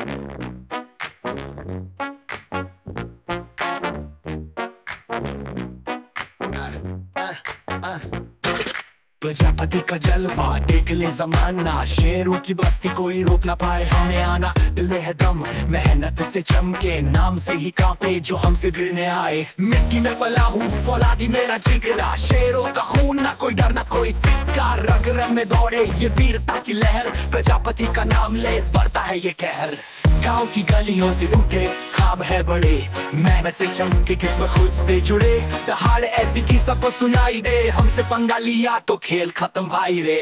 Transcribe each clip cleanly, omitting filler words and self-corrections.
प्रजापति का जलवा देख ले जमाना, शेरों की बस्ती कोई रोक ना पाए हमें आना। दिल में है दम, मेहनत से चमके, नाम से ही कांपे जो हमसे गिरने आए। मिट्टी में पला हूँ, फौलादी मेरा जिगरा, शेरों का खून ना कोई डर ना कोई सिक्का। रग रग में दौड़े ये वीरता की लहर, प्रजापति का नाम ले बढ़ता है ये कहर। गाँव की गलियों से उठे ख्वाब है बड़े, मेहनत से चमके किस्मत खुद से जुड़े। दहाड़ ऐसी की सबको सुनाई दे, हमसे पंगा लिया तो खेल खत्म भाई रे।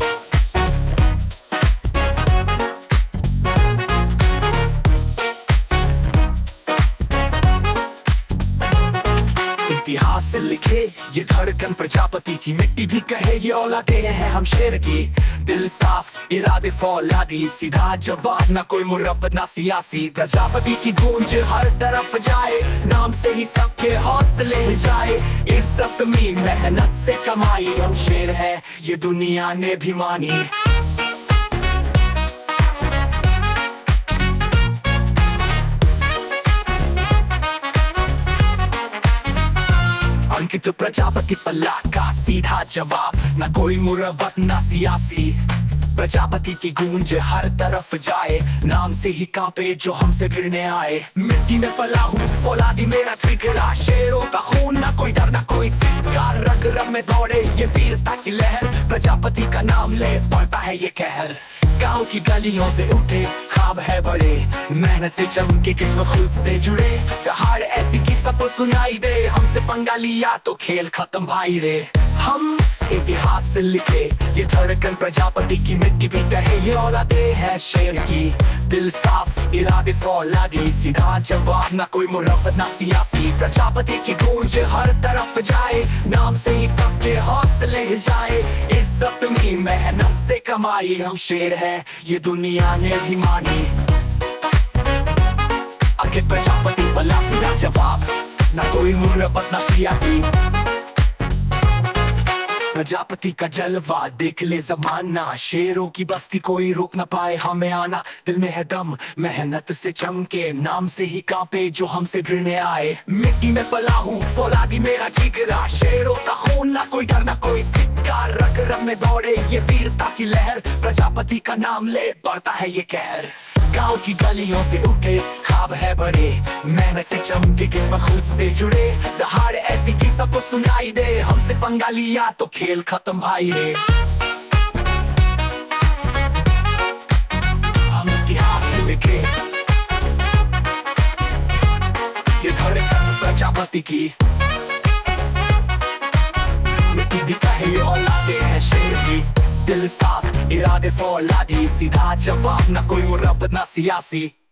इतिहास से लिखे ये धड़कन प्रजापति की, मिट्टी भी कहे ये औलादे हैं हम शेर की। दिल साफ इरादे फौलादी, सीधा जवाब ना कोई मुरब्बत ना सियासी। प्रजापति की गूंज हर तरफ जाए, नाम से ही सबके हौसले जाए। इज्जत में मेहनत से कमाई, हम शेर है ये दुनिया ने भी मानी। अंकित प्रजापति पल्ला का सीधा जवाब, ना कोई मुरब्बत ना सियासी। प्रजापति की गूंज हर तरफ जाए, नाम से ही कांपे जो हमसे गिरने आए। मिट्टी में पला हूँ, फौलादी मेरा जिगरा, शेरों का खून ना कोई डर ना कोई सिक्का। रग रग में दौड़े ये वीरता की लहर, प्रजापति का नाम ले बढ़ता है ये कहर। गाँव की गलियों से उठे ख्वाब है बड़े, मेहनत से चमके किस्मत खुद से जुड़े। दहाड़ ऐसी की सबको सुनाई दे, हमसे पंगा लिया तो खेल खत्म भाई रे। हम इतिहास से लिखे ये धड़कन प्रजापति की, मिट्टी भी कहे ये औलादे है शेर की। दिल साफ इरादे फौलादी, सीधा जवाब ना कोई मुरब्बत ना सियासी। प्रजापति की गूंज हर तरफ जाए, नाम से ही सबके हौसले जाए। इज्जत में मेहनत से कमाई, हम शेर है ये दुनिया ने भी मानी। आखिर प्रजापति भला सीधा जवाब, ना कोई मुरब्बत ना सियासी। प्रजापति का जलवा देख ले जमाना, शेरों की बस्ती कोई रोक ना पाए हमें आना। दिल में है दम, मेहनत से चमके, नाम से ही कांपे जो हमसे गिरने आए। मिट्टी में पला हूँ, फौलादी मेरा जिगरा, शेरों का खून ना कोई डर ना कोई सिक्का। रग रग में दौड़े ये वीरता की लहर, प्रजापति का नाम ले बढ़ता है ये कहर। गाँव की गलियों से उठे ख्वाब है बड़े, मेहनत से चमके किस्मत खुद से जुड़े। दहाड़ ऐसी की सबको सुनाई दे, हमसे पंगा लिया तो खेल खत्म भाई रे। हम इतिहास से लिखे ये धड़कन प्रजापति की, मिट्टी भी कहे ये औलादे हैं शेर की। दिल साफ इरादे फौलादी, सीधा जवाब ना कोई मुरब्बत ना सियासी।